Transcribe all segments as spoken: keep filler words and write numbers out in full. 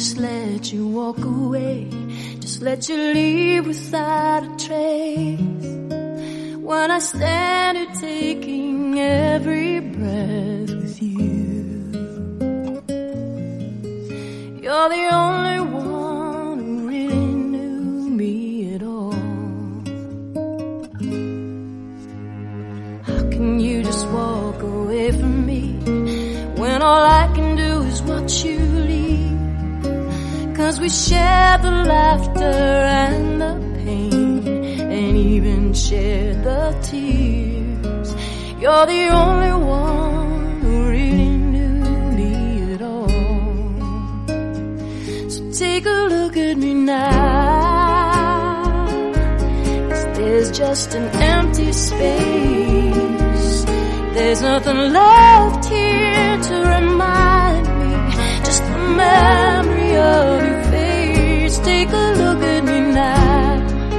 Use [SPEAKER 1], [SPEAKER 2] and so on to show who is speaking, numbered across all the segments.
[SPEAKER 1] just let you walk away, just let you leave without a trace. When I stand here taking every breath with you, you're the only one who really knew me at all. How can you just walk away from me when all I can do is watch you leave? 'Cause we share the laughter and the pain, and even share the tears. You're the only one who really knew me at all. So take a look at me now, 'cause there's just an empty space. There's nothing left here to remind me, just the memory of your face. Take a look at me now.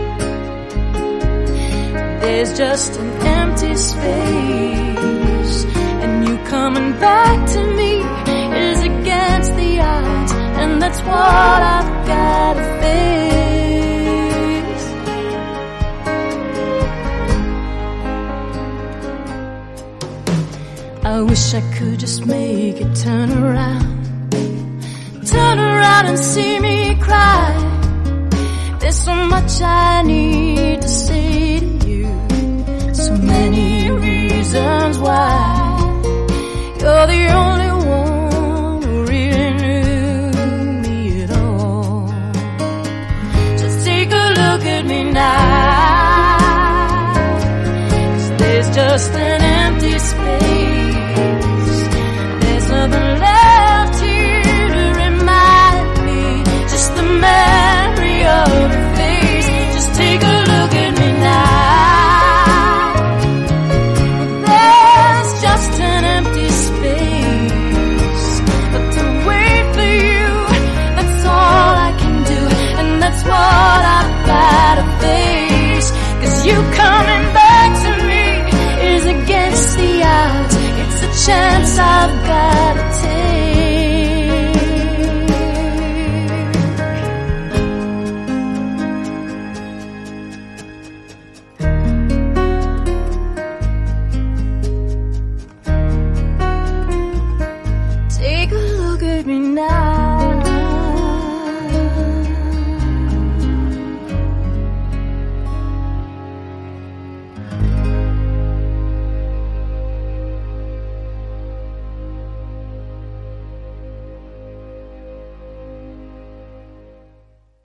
[SPEAKER 1] There's just an empty space, and you coming back to me is against the odds, and that's what I've gotta face. I wish I could just make it turn around, turn around and see me cry. There's so much I need to say to you, so many reasons why. You're the only one who really knew me at all. So take a look at me now, 'cause there's just an empty space. There's nothing left here to remind me, just the memory of your face. Just take a look at me now. There's just an empty space, but to wait for you, that's all I can do, and that's what I've gotta face. 'Cause you coming back to me is against the odds, it's a chance I've gotta